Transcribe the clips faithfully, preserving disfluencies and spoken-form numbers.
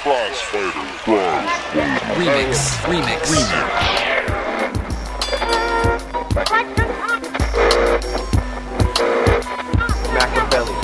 Crossfader. Crossfader. Remix. Remix. Remix. Machiavelli.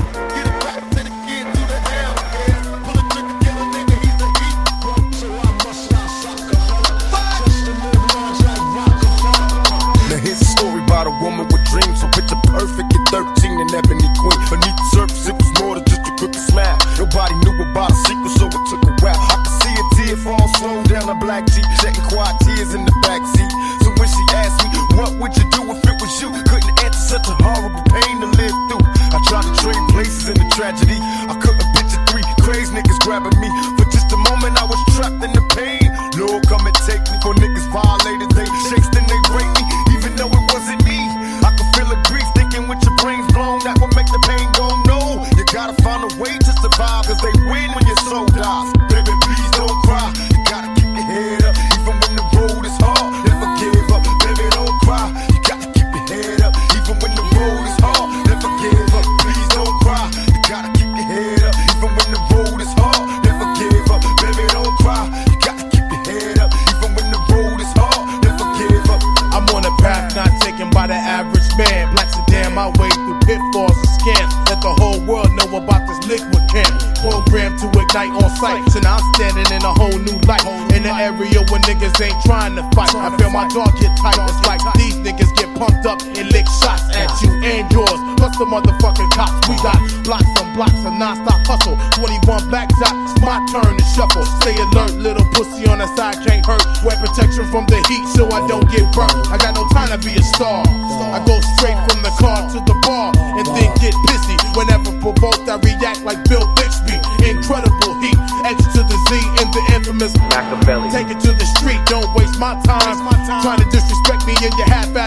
Now here's a story about a woman with dreams. So picture perfect at thirteen, an ebony queen. Beneath the surface, it was more than just a crooked smile. Nobody knew about a secret, so it took a while. I could see a tear fall slow down a black Jeep, shedding quiet tears in the backseat. So when she asked me, what would you do if it was you? Couldn't answer, such a horrible pain to live through. I tried to trade places in the tragedy. I couldn't picture three crazy niggas grabbing me. For just a moment, I was trapped in the pain. Lord, come and take me. For niggas violated, they chased and they raped me. Even though it wasn't me, I could feel the grief thinking with your brains blown. That would make the pain go no. You gotta find a way to survive, cause they win when your soul dies. Baby, please don't cry. You gotta keep your head up, even when the road is hard. Never give up, baby, don't cry. You gotta keep your head up, even when the road is hard. Never give up, please don't cry. You gotta keep your head up, even when the road is hard. Never give up, baby, don't cry. You gotta keep your head up, even when the road is hard. Never give up. I'm on a path not taken by the average man. Black sedan my way through pitfalls and scams. Let the whole world know about this liquid camp. Programmed to ignite on sight. So now I'm standing in a whole new light. In the area where niggas ain't trying to fight. I feel my dog get tight. It's like these niggas get pumped up and lick shots at you and yours. Plus the motherfucking cops. We got blocks and blocks of non-stop hustle. twenty-one black dots, it's my turn to shuffle. Stay alert, little pussy on the side can't hurt. Wear protection from the heat so I don't get burnt. I got no time to be a star. I go straight from the car to the bar and then get pissy. Whenever provoked, I react like Bill Bixby. Incredible heat, X to the Z in the infamous Machiavelli. Take it to the street, don't waste my time. Trying to disrespect me in your half